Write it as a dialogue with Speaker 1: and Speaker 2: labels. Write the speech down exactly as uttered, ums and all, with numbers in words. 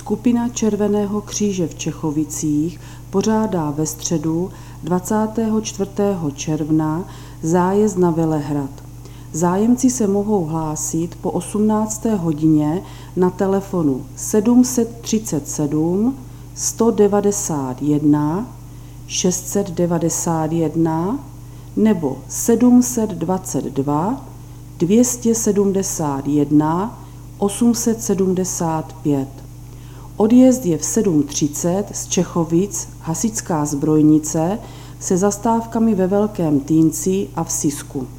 Speaker 1: Skupina Červeného kříže v Čechovicích pořádá ve středu dvacátého čtvrtého června zájezd na Velehrad. Zájemci se mohou hlásit po osmnácté hodině na telefonu sedm set třicet sedm sto devadesát jedna šest set devadesát jedna nebo sedm set dvacet dva dvě stě sedmdesát jedna osm set sedmdesát pět. Odjezd je v sedm třicet z Čechovic hasičská zbrojnice se zastávkami ve Velkém Týnci a v Sisku.